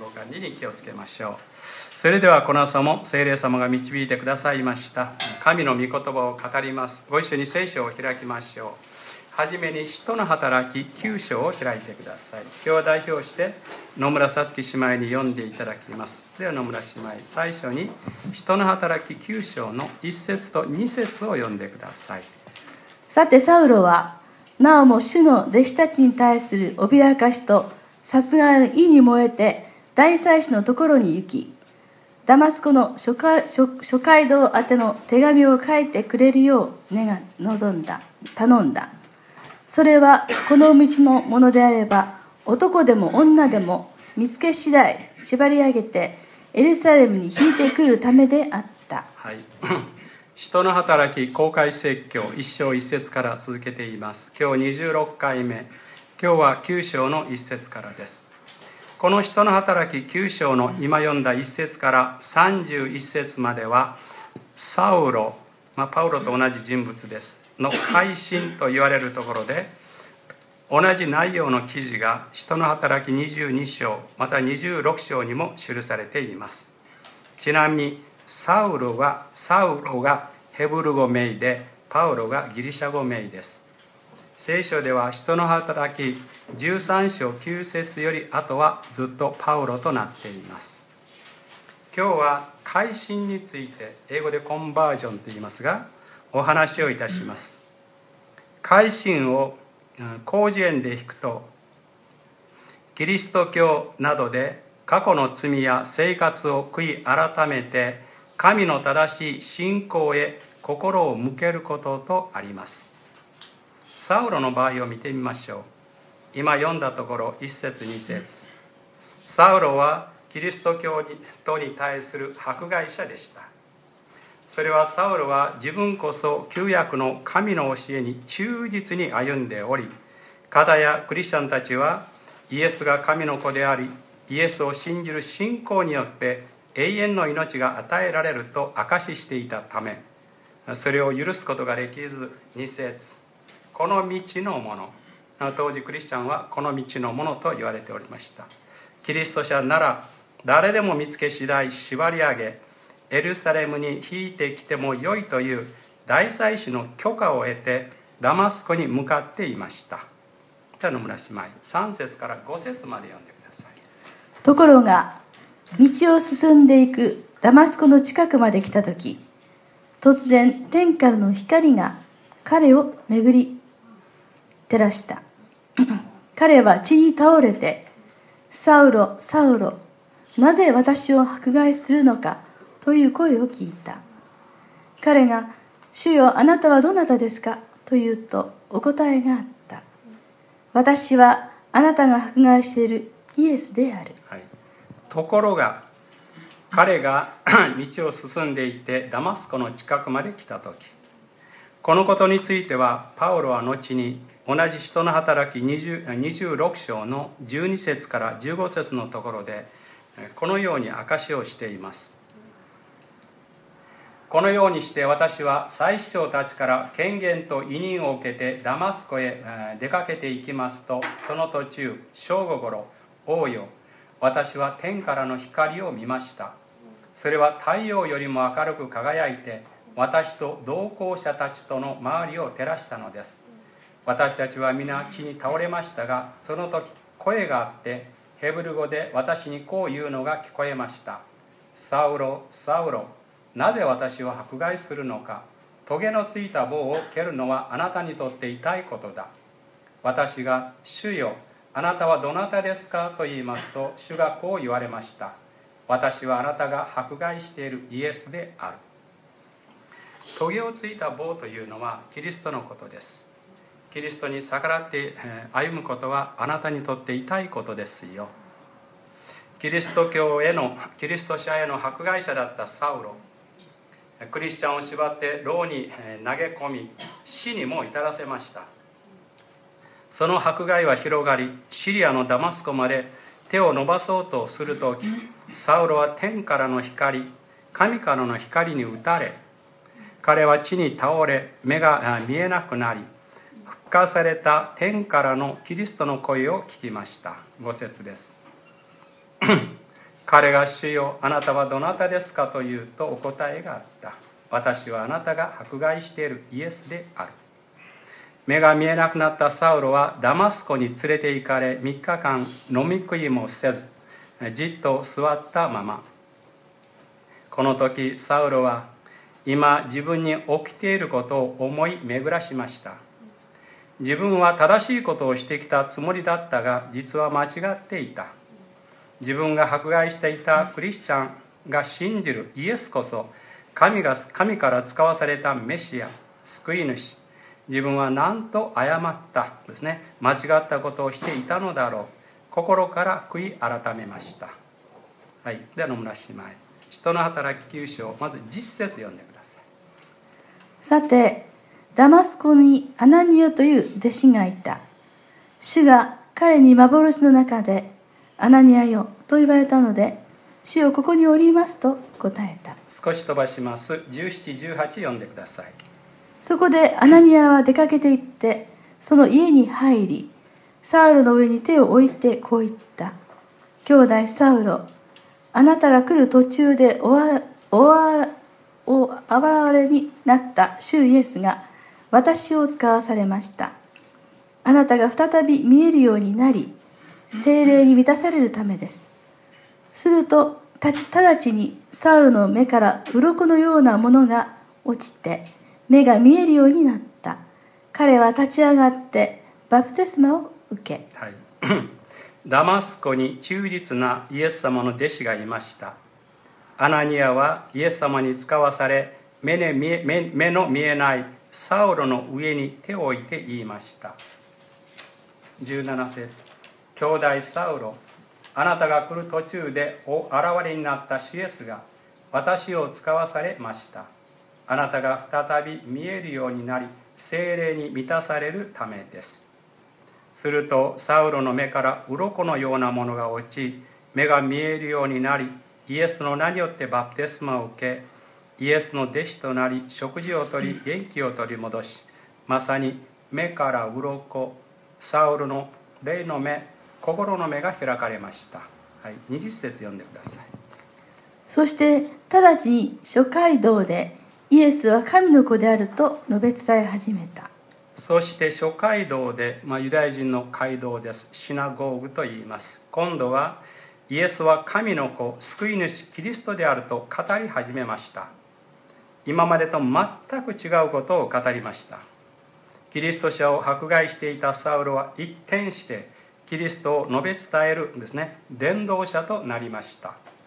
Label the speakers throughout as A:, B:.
A: 管理に気をつけましょう。それではこの朝も聖霊様が導いてくださいました神の御言葉を語ります。ご一緒に聖書を開きましょう。はじめに使徒の働き9章を開いてください。今日は代表して野村さつき姉妹に読んでいただきます。では野村姉妹、最初に使徒の働き9章の1節と2節を読んでください。
B: さてサウロはなおも主の弟子たちに対する脅かしと殺害の意に燃えて大祭司のところに行き、ダマスコの諸街道宛ての手紙を書いてくれるよう頼んだ。それはこの道のものであれば、男でも女でも見つけ次第縛り上げてエルサレムに引いてくるためであった。
A: はい。使徒の働き公開説教1章1節から続けています。今日26回目。今日は9章の1節からです。この使徒の働き9章の今読んだ1節から31節までは、サウロ、パウロと同じ人物ですの改心と言われるところで、同じ内容の記事が使徒の働き22章また26章にも記されています。ちなみにサウロがヘブル語名で、パウロがギリシャ語名です。聖書では使徒の働き13章9節より後はずっとパウロとなっています。今日は改心について、英語でコンバージョンと言いますが、お話をいたします。改心を広辞苑で引くと、キリスト教などで過去の罪や生活を悔い改めて神の正しい信仰へ心を向けることとあります。サウロの場合を見てみましょう。今読んだところ1節2節。サウロはキリスト教に対する迫害者でした。それはサウロは自分こそ旧約の神の教えに忠実に歩んでおり、カダやクリスチャンたちはイエスが神の子であり、イエスを信じる信仰によって永遠の命が与えられると証ししていたため、それを許すことができず、2節、この道のもの、当時クリスチャンはこの道のものと言われておりました。キリスト者なら誰でも見つけ次第縛り上げ、エルサレムに引いてきてもよいという大祭司の許可を得てダマスコに向かっていました。じゃあ野村姉妹、3節から5節まで読んでください。
B: ところが道を進んでいくダマスコの近くまで来たとき、突然天からの光が彼を巡り照らした。彼は地に倒れて、サウロ、サウロ、なぜ私を迫害するのかという声を聞いた。彼が、主よ、あなたはどなたですかと言うと、お答えがあった。私はあなたが迫害しているイエスである。
A: はい、ところが彼が道を進んでいってダマスコの近くまで来たとき、このことについてはパウロは後に同じ使徒の働き26章の12節から15節のところでこのように証しをしています。このようにして私は祭司長たちから権限と委任を受けてダマスコへ出かけていきますと、その途中正午ごろ、王よ、私は天からの光を見ました。それは太陽よりも明るく輝いて、私と同行者たちとの周りを照らしたのです。私たちは皆地に倒れましたが、その時声があってヘブル語で私にこう言うのが聞こえました。サウロ、サウロ、なぜ私を迫害するのか。トゲのついた棒を蹴るのはあなたにとって痛いことだ。私が、主よ、あなたはどなたですかと言いますと、主がこう言われました。私はあなたが迫害しているイエスである。トゲをついた棒というのはキリストのことです。キリストに逆らって歩むことはあなたにとって痛いことですよ。キリスト者への迫害者だったサウロ、クリスチャンを縛って牢に投げ込み、死にも至らせました。その迫害は広がり、シリアのダマスコまで手を伸ばそうとするとき、サウロは天からの光、神からの光に打たれ、彼は地に倒れ、目が見えなくなり、復活された天からのキリストの声を聞きました。5節です。 彼が主よ、あなたはどなたですかと言うとお答えがあった。私はあなたが迫害しているイエスである。目が見えなくなったサウロはダマスコに連れて行かれ、3日間飲み食いもせず、じっと座ったまま。この時サウロは今自分に起きていることを思い巡らしました。自分は正しいことをしてきたつもりだったが、実は間違っていた。自分が迫害していたクリスチャンが信じるイエスこそ神から使わされたメシア、救い主。自分は何と誤ったですね、間違ったことをしていたのだろう。心から悔い改めました。はい、では野村姉妹、使徒の働き9章、まず10節読んでくだ
B: さい。さて、ダマスコにアナニアという弟子がいた。主が彼に幻の中で、アナニアよと言われたので、主よここにおりますと答えた。
A: 少し飛ばします。17、18読んでください。
B: そこでアナニアは出かけて行って、その家に入り、サウロの上に手を置いてこう言った。兄弟サウロ、あなたが来る途中でお現れになった主イエスが私を使わされました。あなたが再び見えるようになり、聖霊に満たされるためです。すると直ちにサウロの目から鱗のようなものが落ちて、目が見えるようになった。彼は立ち上がってバプテスマを受け、
A: はい、ダマスコに忠実なイエス様の弟子がいました。アナニアはイエス様に使わされ、目の見えないサウロの上に手を置いて言いました。17節、兄弟サウロ、あなたが来る途中でお現れになった主イエスが私を使わされました。あなたが再び見えるようになり、聖霊に満たされるためです。するとサウロの目から鱗のようなものが落ち、目が見えるようになり、イエスの名によってバプテスマを受け、イエスの弟子となり、食事をとり元気を取り戻し、まさに目から鱗、サウロの霊の目、心の目が開かれました。はい、20節読んでください。
B: そして直ちに諸街道でイエスは神の子であると述べ伝え始めた。
A: そして諸街道で、ユダヤ人の街道です。シナゴーグと言います。今度はイエスは神の子、救い主キリストであると語り始めました。今までと全く違うことを語りました。キリスト者を迫害していたサウロは一転してキリストを述べ伝えるんですね、伝道者となりました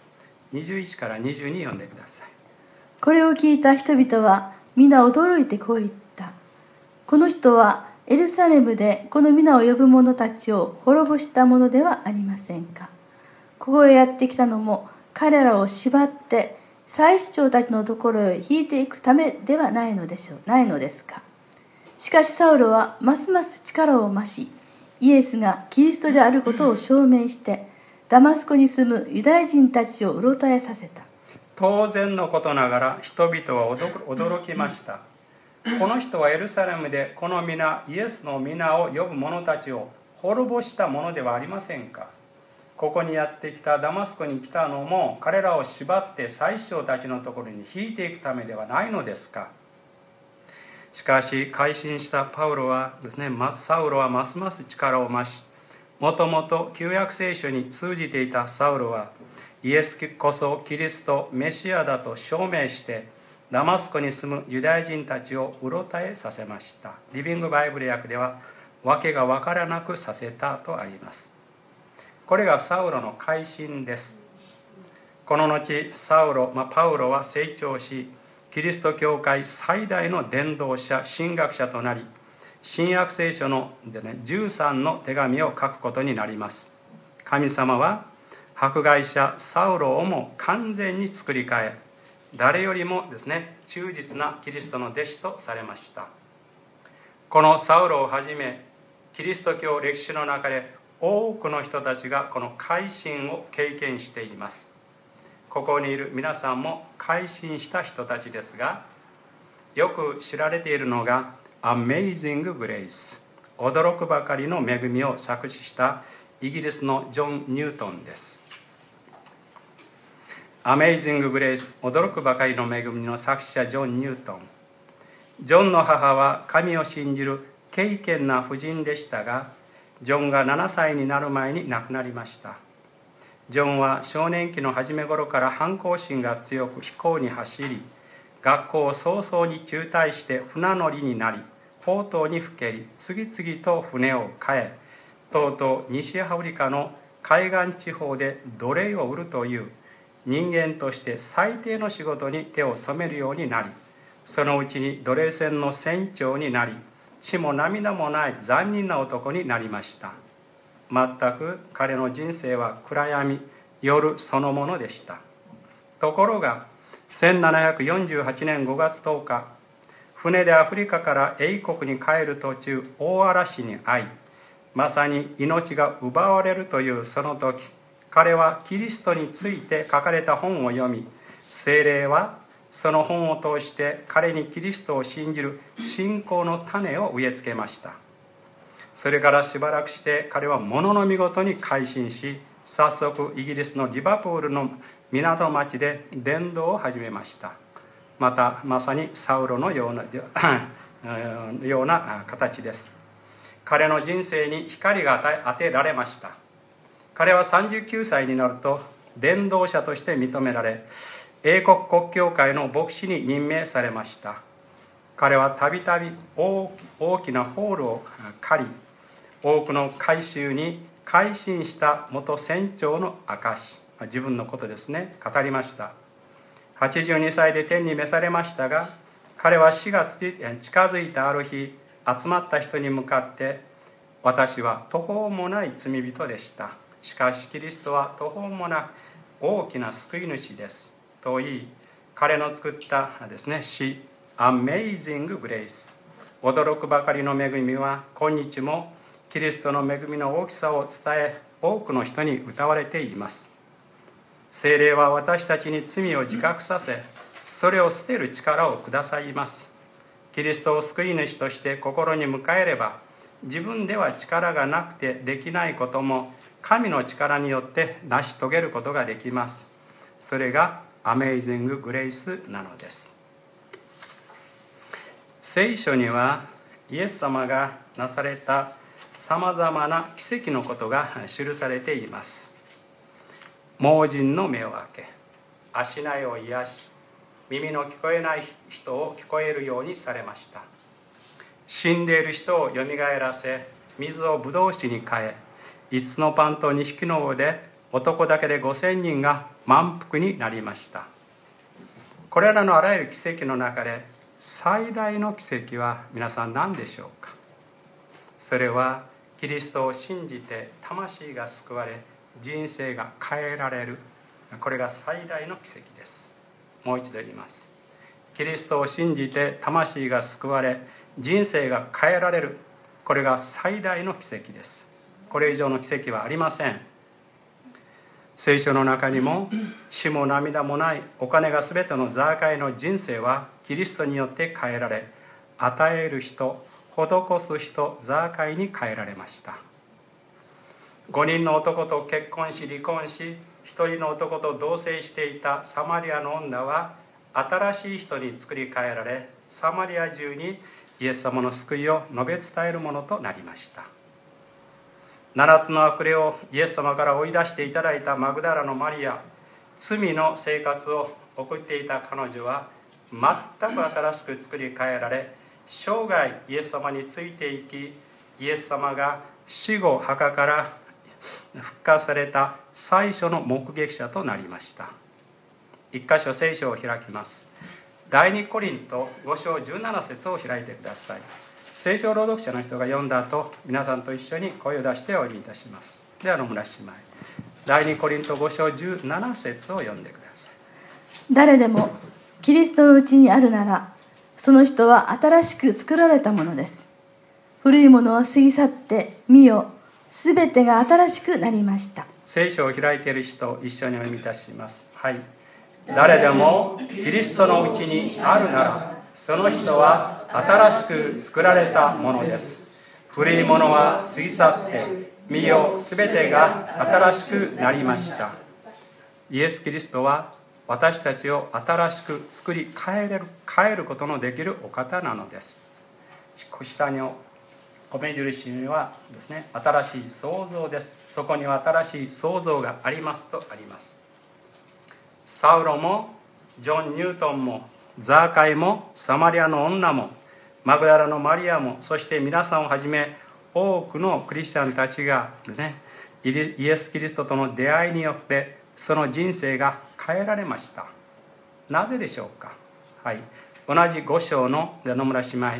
A: 。21から22読んでください。
B: これを聞いた人々は皆驚いてこう言った。この人はエルサレムでこの皆を呼ぶ者たちを滅ぼしたものではありませんか。ここへやってきたのも彼らを縛って祭司長たちのところへ引いていくためではないのですか。しかしサウロはますます力を増し、イエスがキリストであることを証明してダマスコに住むユダヤ人たちをうろたえさせた。
A: 当然のことながら人々は驚きました。この人はエルサレムでこの皆、イエスの皆を呼ぶ者たちを滅ぼしたものではありませんか。ここにやってきたダマスコに来たのも彼らを縛って祭司長たちのところに引いていくためではないのですか。しかし改心したパウロはですね、サウロはますます力を増し、もともと旧約聖書に通じていたサウロはイエスこそキリストメシアだと証明してダマスコに住むユダヤ人たちをうろたえさせました。リビングバイブル訳では訳が分からなくさせたとあります。これがサウロの改心です。この後パウロは成長し、キリスト教会最大の伝道者、神学者となり、新約聖書の13の手紙を書くことになります。神様は迫害者サウロをも完全に作り変え、誰よりもですね、忠実なキリストの弟子とされました。このサウロをはじめ、キリスト教歴史の中で多くの人たちがこの改心を経験しています。ここにいる皆さんも改心した人たちですが、よく知られているのが Amazing Grace、 驚くばかりの恵みを作詞したイギリスのジョン・ニュートンです。 アメイジング・グレイス、驚くばかりの恵みの作者ジョン・ニュートン。ジョンの母は神を信じる敬虔な婦人でしたが、ジョンが7歳になる前に亡くなりました。ジョンは少年期の初め頃から反抗心が強く飛行に走り、学校を早々に中退して船乗りになり、放蕩にふけり、次々と船を変え、とうとう西アフリカの海岸地方で奴隷を売るという人間として最低の仕事に手を染めるようになり、そのうちに奴隷船の船長になり、血も涙もない残忍な男になりました。全く彼の人生は暗闇、夜そのものでした。ところが1748年5月10日、船でアフリカから英国に帰る途中、大嵐に遭い、まさに命が奪われるというその時、彼はキリストについて書かれた本を読み、聖霊はその本を通して彼にキリストを信じる信仰の種を植え付けました。それからしばらくして彼は物の見事に改心し、早速イギリスのリバプールの港町で伝道を始めました。まさにサウロのような形です。彼の人生に光が当てられました。彼は39歳になると伝道者として認められ、英国国教会の牧師に任命されました。彼はたびたび大きなホールを借り、多くの改宗に改心した元船長の証、自分のことですね、語りました。82歳で天に召されましたが、彼は死が近づいたある日、集まった人に向かって、私は途方もない罪人でした。しかしキリストは途方もなく大きな救い主です。と言い、彼の作ったですね、詩、Amazing Grace、驚くばかりの恵みは、今日もキリストの恵みの大きさを伝え、多くの人に歌われています。聖霊は私たちに罪を自覚させ、それを捨てる力をくださいます。キリストを救い主として心に迎えれば、自分では力がなくてできないことも、神の力によって成し遂げることができます。それがアメイジング・グレイスなのです。聖書にはイエス様がなされたさまざまな奇跡のことが記されています。盲人の目を開け、足苗を癒し、耳の聞こえない人を聞こえるようにされました。死んでいる人をよみがえらせ、水をブドウ酒に変え、5つのパンと2匹の魚で男だけで5000人が満腹になりました。これらのあらゆる奇跡の中で最大の奇跡は皆さん何でしょうか。それはキリストを信じて魂が救われ、人生が変えられる。これが最大の奇跡です。もう一度言います。キリストを信じて魂が救われ、人生が変えられる。これが最大の奇跡です。これ以上の奇跡はありません。聖書の中にも、血も涙もないお金が全てのザーカイの人生はキリストによって変えられ、与える人、施す人、ザーカイに変えられました。5人の男と結婚し離婚し、1人の男と同棲していたサマリアの女は新しい人に作り変えられ、サマリア中にイエス様の救いを述べ伝えるものとなりました。7つの悪霊をイエス様から追い出していただいたマグダラのマリア、罪の生活を送っていた彼女は全く新しく作り変えられ、生涯イエス様についていき、イエス様が死後墓から復活された最初の目撃者となりました。一箇所聖書を開きます。第2コリント5章17節を開いてください。聖書朗読者の人が読んだ後、皆さんと一緒に声を出してお読みいたします。では野村姉妹、第2コリント5章17節を読んでください。
B: 誰でもキリストのうちにあるなら、その人は新しく作られたものです。古いものは過ぎ去って見よ、すべてが新しくなりました。
A: 聖書を開いている人、一緒にお読みいたします。はい。誰でもキリストのうちにあるなら、その人は新しく作られたものです。古いものは過ぎ去って見よ、すべてが新しくなりました。イエス・キリストは私たちを新しく作り変えることのできるお方なのです。下の米印にはですね、新しい創造です。そこには新しい創造がありますとあります。サウロもジョン・ニュートンもザーカイもサマリアの女もマグダラのマリアも、そして皆さんをはじめ多くのクリスチャンたちがですね、イエス・キリストとの出会いによってその人生が変えられました。なぜでしょうか。はい、同じ5章の野々村姉妹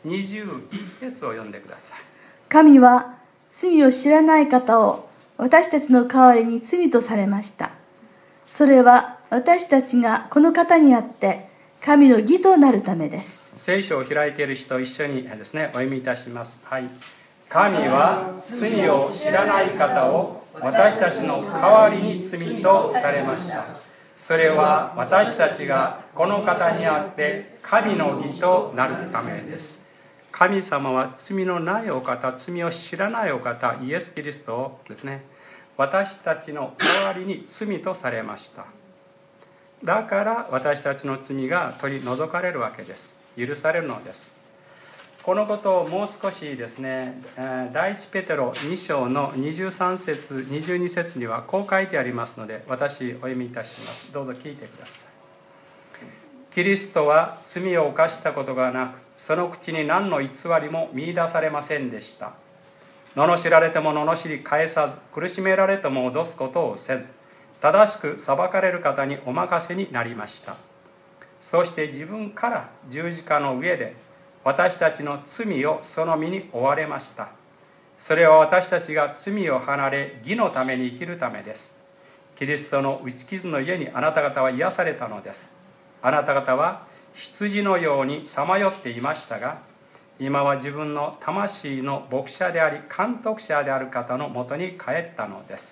A: 21節を読んでください。
B: 神は罪を知らない方を私たちの代わりに罪とされました。それは私たちがこの方にあって神の義となるためです。
A: 聖書を開いている人、一緒にですね、お読みいたします。はい。神は罪を知らない方を私たちの代わりに罪とされました。それは私たちがこの方にあって神の義となるためです。神様は罪のないお方、罪を知らないお方、イエス・キリストをですね、私たちの代わりに罪とされました。だから私たちの罪が取り除かれるわけです。許されるのです。このことをもう少しですね、第一ペテロ2章の23節22節にはこう書いてありますので、私お読みいたします。どうぞ聞いてください。キリストは罪を犯したことがなく、その口に何の偽りも見出されませんでした。罵られても罵り返さず、苦しめられても脅すことをせず、正しく裁かれる方にお任せになりました。そして自分から十字架の上で私たちの罪をその身に負われました。それは私たちが罪を離れ義のために生きるためです。キリストの打ち傷の家にあなた方は癒されたのです。あなた方は羊のようにさまよっていましたが、今は自分の魂の牧者であり監督者である方のもとに帰ったのです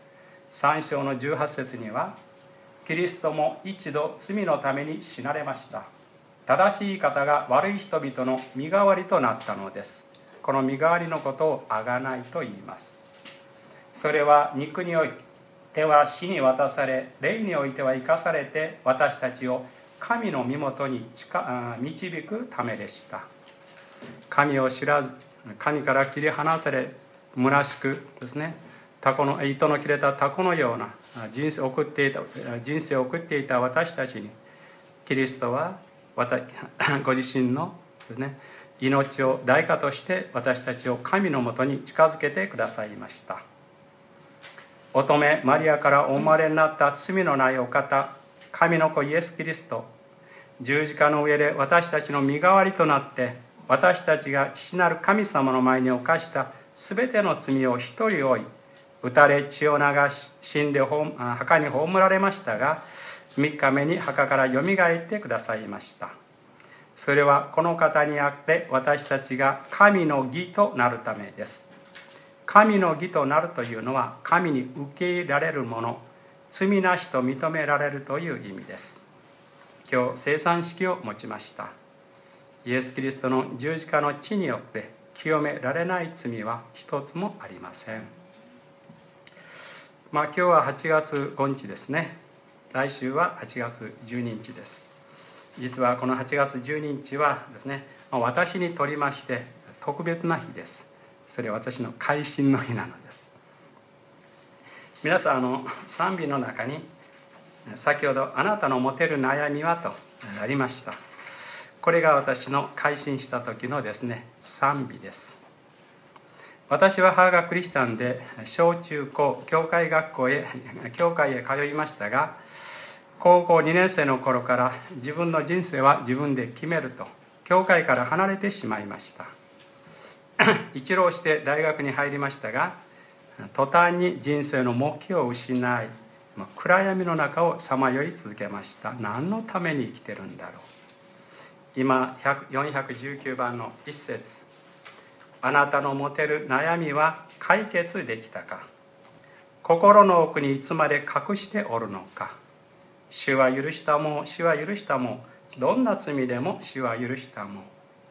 A: 。3章の18節には、キリストも一度罪のために死なれました。正しい方が悪い人々の身代わりとなったのです。この身代わりのことを贖いと言います。それは肉においては死に渡され、霊においては生かされて、私たちを神の身元に導くためでした。神を知らず、神から切り離され、虚しくですね、糸の切れたタコのような人生を送っていた私たちに、キリストはご自身のですね、命を代価として私たちを神のもとに近づけてくださいました。乙女マリアからお生まれになった罪のないお方、神の子イエス・キリスト、十字架の上で私たちの身代わりとなって、私たちが父なる神様の前に犯したすべての罪を一人負い、打たれ血を流し、死んで墓に葬られましたが、3日目に墓からよみがえってくださいました。それはこの方にあって私たちが神の義となるためです。神の義となるというのは、神に受け入れられるもの、罪なしと認められるという意味です。今日生産式を持ちました。イエス・キリストの十字架の血によって清められない罪は一つもありません。今日は8月5日ですね。来週は8月12日です。実はこの8月12日はですね、私にとりまして特別な日です。それは私の改心の日なのです。皆さん、賛美の中に先ほどあなたの持てる悩みはとありました。これが私の改心した時のですね、賛美です。私は母がクリスチャンで小中高教会へ通いましたが、高校2年生の頃から自分の人生は自分で決めると教会から離れてしまいました。一浪して大学に入りましたが、途端に人生の目標を失い、暗闇の中をさまよい続けました。何のために生きてるんだろう。今419番の一節、あなたの持てる悩みは解決できたか。心の奥にいつまで隠しておるのか。主は許したも、主は許したも、どんな罪でも主は許したも。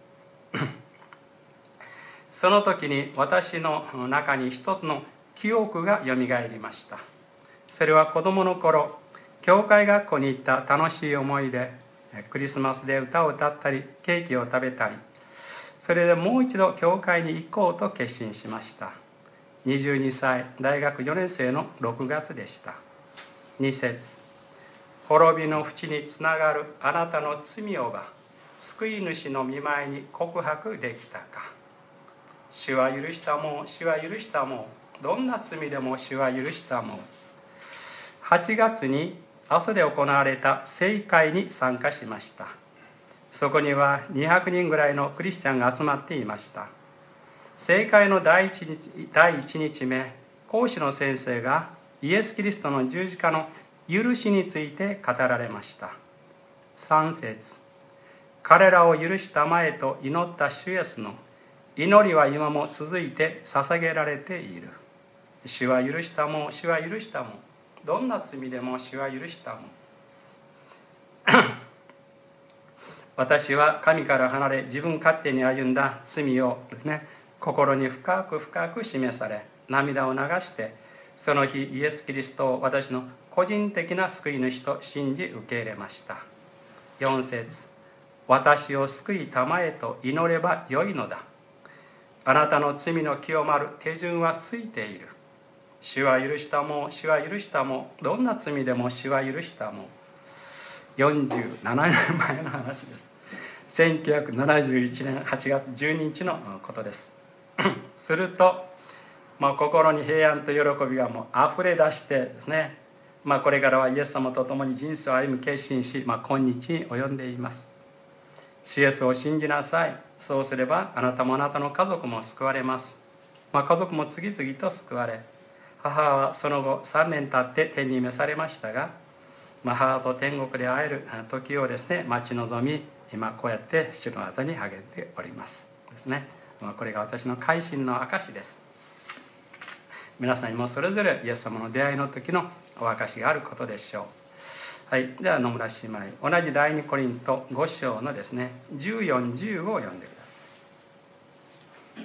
A: その時に私の中に一つの記憶がよみがえりました。それは子供の頃、兄教会学校に行った楽しい思い出、クリスマスで歌を歌ったりケーキを食べたり、それでもう一度教会に行こうと決心しました。22歳大学4年生の6月でした。2節、滅びの淵につながるあなたの罪をが救い主の御前に告白できたか。主は許したもう、主は許したもう、どんな罪でも主は許したもう。8月に阿蘇で行われた聖会に参加しました。そこには200人ぐらいのクリスチャンが集まっていました。聖会の第1日目、講師の先生がイエス・キリストの十字架の許しについて語られました。3節、彼らを許したまえと祈った主イエスの祈りは今も続いて捧げられている。主は許したもう、主は許したもう、どんな罪でも主は許したもん。私は神から離れ自分勝手に歩んだ罪をですね、心に深く深く示され、涙を流して、その日イエス・キリストを私の個人的な救い主と信じ受け入れました。4節、私を救いたまえと祈ればよいのだ。あなたの罪の清まる手順はついている。主は許したもう、主は許したもう、どんな罪でも主は許したもう。47年前の話です。1971年8月12日のことです。すると、心に平安と喜びがもう溢れ出してですね、これからはイエス様と共に人生を歩む決心し、今日に及んでいます。主イエスを信じなさい。そうすればあなたもあなたの家族も救われます。家族も次々と救われ、母はその後3年経って天に召されましたが、母と天国で会える時をですね、待ち望み、今こうやって主の技に励んでおりますですね。これが私の改心の証です。皆さんにもそれぞれイエス様の出会いの時のお証があることでしょう。はい、では野村姉妹、同じ第2コリント5章のですね、14、15を読んでください。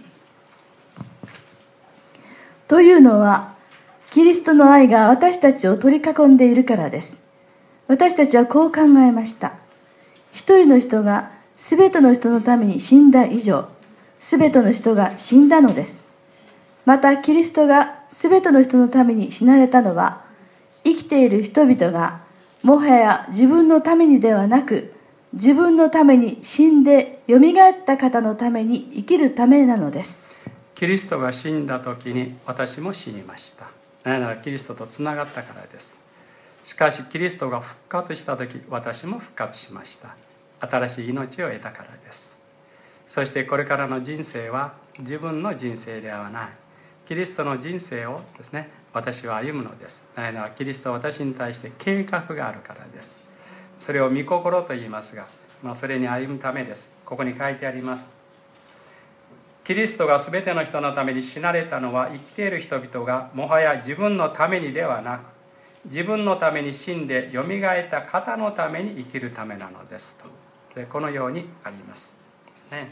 B: というのは、キリストの愛が私たちを取り囲んでいるからです。私たちはこう考えました。一人の人がすべての人のために死んだ以上、すべての人が死んだのです。またキリストがすべての人のために死なれたのは、生きている人々がもはや自分のためにではなく、自分のために死んでよみがえった方のために生きるためなのです。
A: キリストが死んだ時に私も死にました。なぜならキリストとつながったからです。しかしキリストが復活した時、私も復活しました。新しい命を得たからです。そしてこれからの人生は自分の人生ではない、キリストの人生をですね、私は歩むのです。なぜならキリストは私に対して計画があるからです。それを御心と言いますが、それに歩むためです。ここに書いてあります。キリストが全ての人のために死なれたのは、生きている人々がもはや自分のためにではなく、自分のために死んでよみがえった方のために生きるためなのですと。でこのようにありますね。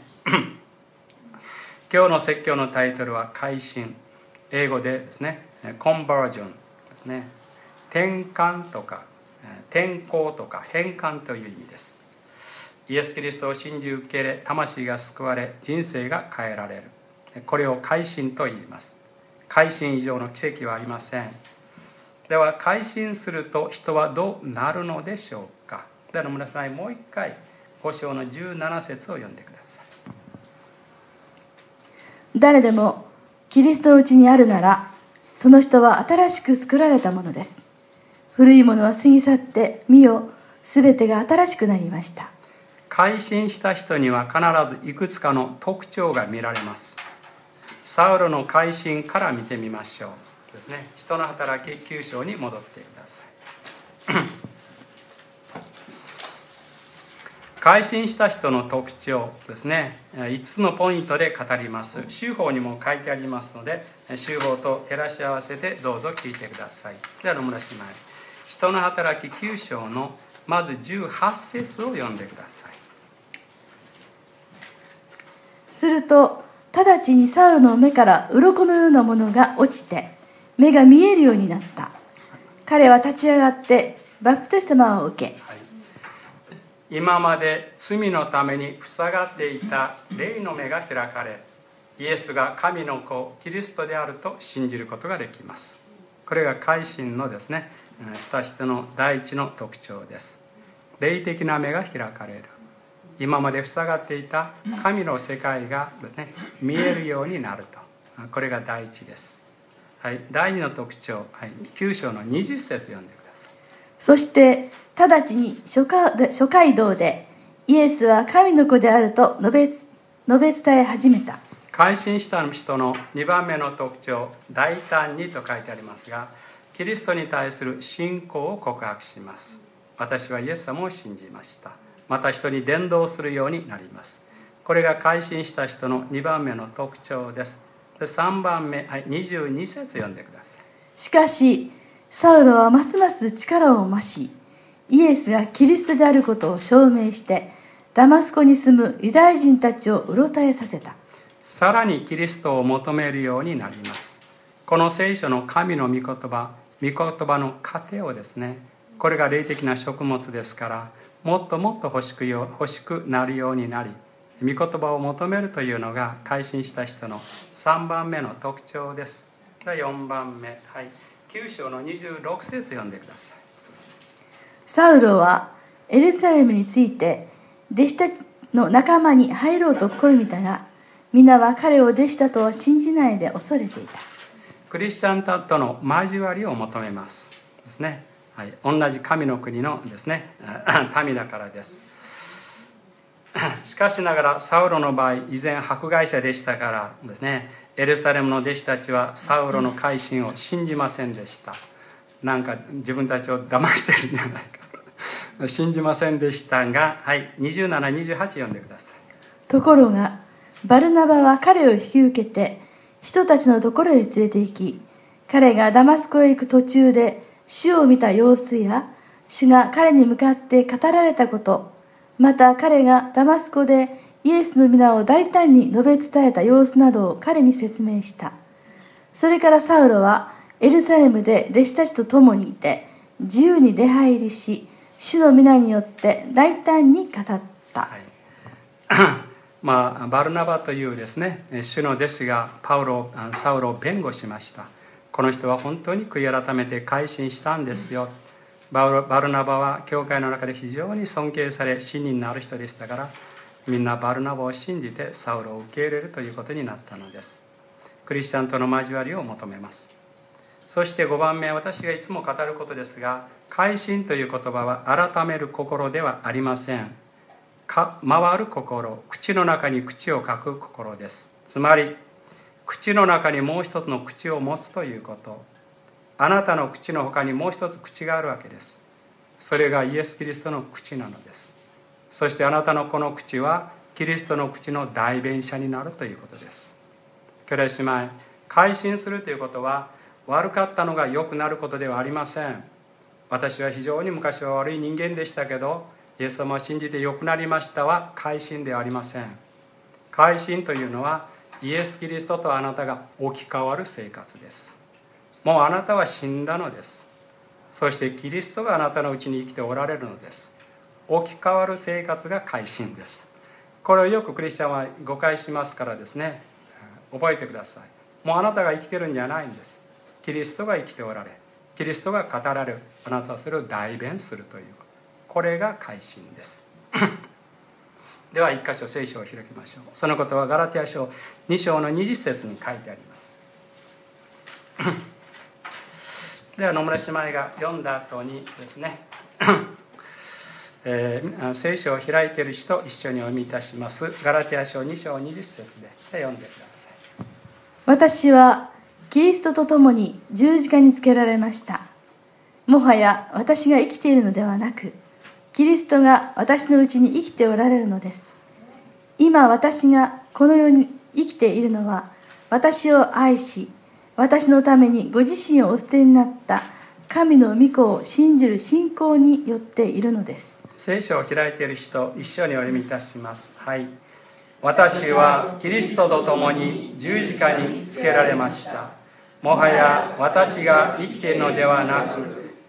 A: 今日の説教のタイトルは改心、英語でですね、コンバージョンですね。転換とか転向とか変換という意味です。イエス・キリストを信じ受け入れ、魂が救われ、人生が変えられる。これを改心と言います。改心以上の奇跡はありません。では改心すると人はどうなるのでしょうか。では皆さん、もう一回5章の17節を読んでください。
B: 誰でもキリストのうちにあるなら、その人は新しく作られたものです。古いものは過ぎ去って、見よ、すべてが新しくなりました。
A: 改心した人には必ずいくつかの特徴が見られます。サウロの改心から見てみましょうですね。人の働き9章に戻ってください。改心した人の特徴ですね、5つのポイントで語ります。修法にも書いてありますので、修法と照らし合わせてどうぞ聞いてください。では野村姉妹、人の働き9章のまず18節を読んでください。
B: すると直ちにサウロの目から鱗のようなものが落ちて、目が見えるようになった。彼は立ち上がってバプテスマを受け、
A: 今まで罪のために塞がっていた霊の目が開かれ、イエスが神の子キリストであると信じることができます。これが改心のですね、した人の第一の特徴です。霊的な目が開かれる。今まで塞がっていた神の世界がですね、見えるようになると。これが第一です。第二の特徴、9章の20節読んでください。
B: そして直ちに諸街道でイエスは神の子であると述べ伝え始めた。
A: 改心した人の2番目の特徴、大胆にと書いてありますが、キリストに対する信仰を告白します。私はイエス様を信じました。また人に伝道するようになります。これが改心した人の2番目の特徴です。3番目、22節読んでください。
B: しかしサウロはますます力を増し、イエスがキリストであることを証明してダマスコに住むユダヤ人たちをうろたえさせた。
A: さらにキリストを求めるようになります。この聖書の神の御言葉の糧をですね、これが霊的な食物ですから、もっともっと欲しくなるようになり、御言葉を求めるというのが改心した人の3番目の特徴です。4番目、9章の26節読んでください。
B: サウロはエルサレムについて弟子たちの仲間に入ろうと試みたが、皆は彼を弟子だとは信じないで恐れていた。
A: クリスチャンとの交わりを求めますですね。同じ神の国のですね民だからです。しかしながらサウロの場合、以前迫害者でしたからですね、エルサレムの弟子たちはサウロの改心を信じませんでした。なんか自分たちを騙してるんじゃないか信じませんでしたが、27、28読んでください。
B: ところがバルナバは彼を引き受けて人たちのところへ連れて行き、彼がダマスコへ行く途中で主を見た様子や主が彼に向かって語られたこと、また彼がダマスコでイエスの皆を大胆に述べ伝えた様子などを彼に説明した。それからサウロはエルサレムで弟子たちと共にいて自由に出入りし、主の皆によって大胆に語った。
A: バルナバというですね、主の弟子がサウロを弁護しました。この人は本当に悔い改めて改心したんですよ。バルナバは教会の中で非常に尊敬され信任のある人でしたから、みんなバルナバを信じてサウロを受け入れるということになったのです。クリスチャンとの交わりを求めます。そして5番目、私がいつも語ることですが、改心という言葉は改める心ではありません。回る心、口の中に口を書く心です。つまり口の中にもう一つの口を持つということ。あなたの口の他にもう一つ口があるわけです。それがイエス・キリストの口なのです。そしてあなたのこの口はキリストの口の代弁者になるということです。兄弟姉妹、改心するということは悪かったのが良くなることではありません。私は非常に昔は悪い人間でしたけど、イエス様を信じて良くなりましたは改心ではありません。改心というのはイエス・キリストとあなたが置き換わる生活です。もうあなたは死んだのです。そしてキリストがあなたのうちに生きておられるのです。置き換わる生活が改心です。これをよくクリスチャンは誤解しますからですね、覚えてください。もうあなたが生きてるんじゃないんです。キリストが生きておられ、キリストが語られる、あなたはそれを代弁するということ、これが改心ですでは一箇所聖書を開きましょう。そのことはガラテヤ書2章の20節に書いてありますでは野村姉妹が読んだ後にですね聖書を開いている人一緒にお読みいたします。ガラテヤ書2章20節です。読んでください。
B: 私はキリストと共に十字架につけられました。もはや私が生きているのではなく、キリストが私のうちに生きておられるのです。今私がこの世に生きているのは、私を愛し、私のためにご自身をお捨てになった神の御子を信じる信仰によっているのです。
A: 聖書を開いている人一緒にお読みいたします。私はキリストと共に十字架につけられました。もはや私が生きているのではなく、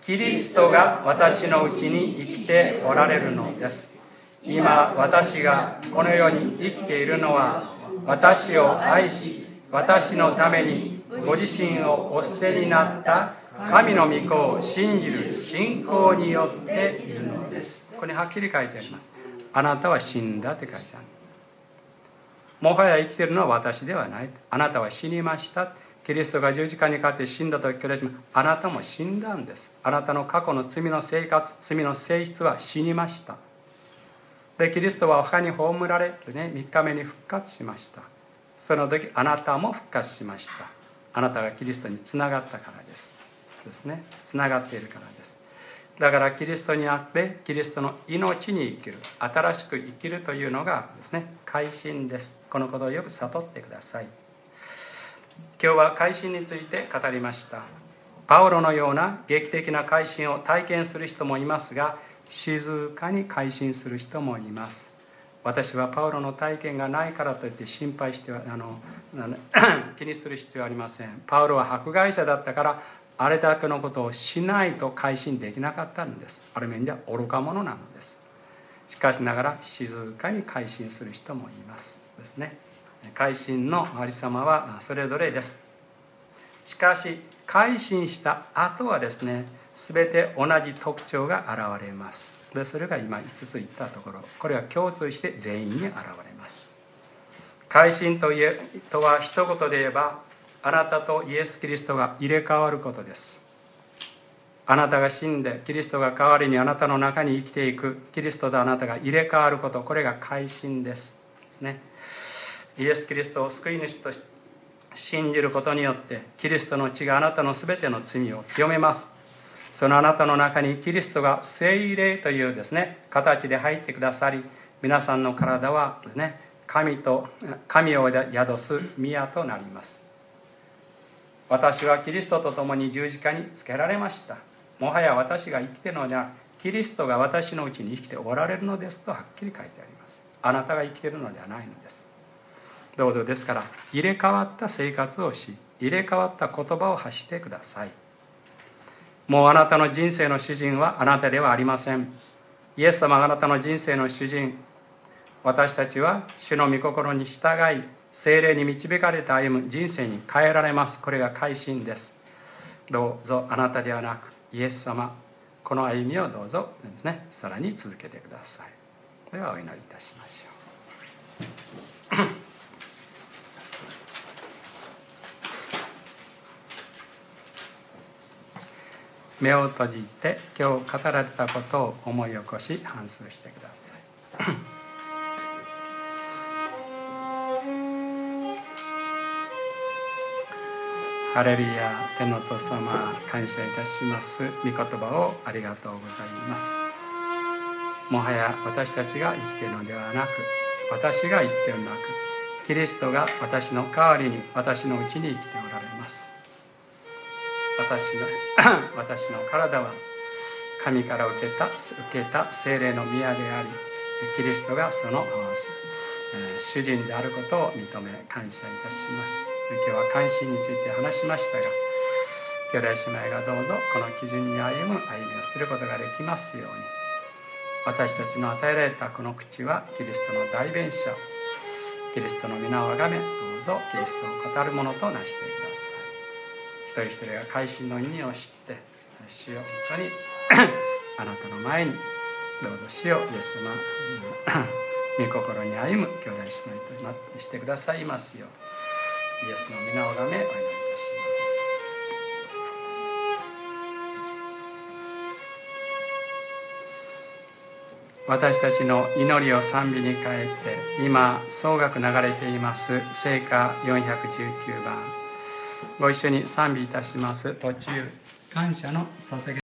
A: キリストが私のうちに生きておられるのです。今私がこの世に生きているのは、私を愛し私のためにご自身をお捨てになった神の御子を信じる信仰によっているのです。ここにはっきり書いてあります。あなたは死んだって書いてある。もはや生きているのは私ではない。あなたは死にました。キリストが十字架にかかって死んだとき、あなたも死んだんです。あなたの過去の罪の生活、罪の性質は死にました。で、キリストはお墓に葬られてね、3日目に復活しました。その時あなたも復活しました。あなたがキリストにつながったからですね。つながっているからです。だからキリストにあってキリストの命に生きる、新しく生きるというのがですね、改心です。このことをよく悟ってください。今日は改心について語りました。パウロのような劇的な改心を体験する人もいますが、静かに改心する人もいます。私はパウロの体験がないからといって心配しては気にする必要はありません。パウロは迫害者だったからあれだけのことをしないと改心できなかったんです。ある面では愚か者なのです。しかしながら静かに改心する人もいますですね。改心のありさまはそれぞれです。しかし改心した後はですね、全て同じ特徴が現れます。でそれが今5つ言ったところ、これは共通して全員に現れます。改心とは一言で言えば、あなたとイエス・キリストが入れ替わることです。あなたが死んでキリストが代わりにあなたの中に生きていく、キリストとあなたが入れ替わること、これが改心ですね。イエス・キリストを救い主と信じることによってキリストの血があなたの全ての罪を清めます。そのあなたの中にキリストが聖霊というですね、形で入ってくださり、皆さんの体はですね、神を宿す宮となります。私はキリストと共に十字架につけられました。もはや私が生きているのでは、キリストが私のうちに生きておられるのですとはっきり書いてあります。あなたが生きているのではないのです。どうぞですから、入れ替わった生活をし、入れ替わった言葉を発してください。もうあなたの人生の主人はあなたではありません。イエス様があなたの人生の主人。私たちは主の御心に従い、聖霊に導かれて歩む人生に変えられます。これが改心です。どうぞあなたではなくイエス様、この歩みをどうぞですね、さらに続けてください。ではお祈りいたしましょう。目を閉じて今日語られたことを思い起こし反芻してください。ハレルヤ、天のお父様、感謝いたします。御言葉をありがとうございます。もはや私たちが生きているのではなく、私が生きているのではなく、キリストが私の代わりに私のうちに生きておられます。私の体は神から受けた聖霊の宮であり、キリストがその主人であることを認め感謝いたします。今日は改心について話しましたが、兄弟姉妹がどうぞこの基準に歩みをすることができますように、私たちの与えられたこの口はキリストの代弁者、キリストの皆をあがめ、どうぞキリストを語るものとなしてください。一人一人が改心の意味を知って、主よ本当にあなたの前にどうぞ主よイエス様御心に歩む兄弟姉妹としてくださいますよう、イエスの皆をあがめお祈りいたします。私たちの祈りを賛美に変えて、今総楽流れています聖歌419番、ご一緒に賛美いたします。途中感謝の捧げ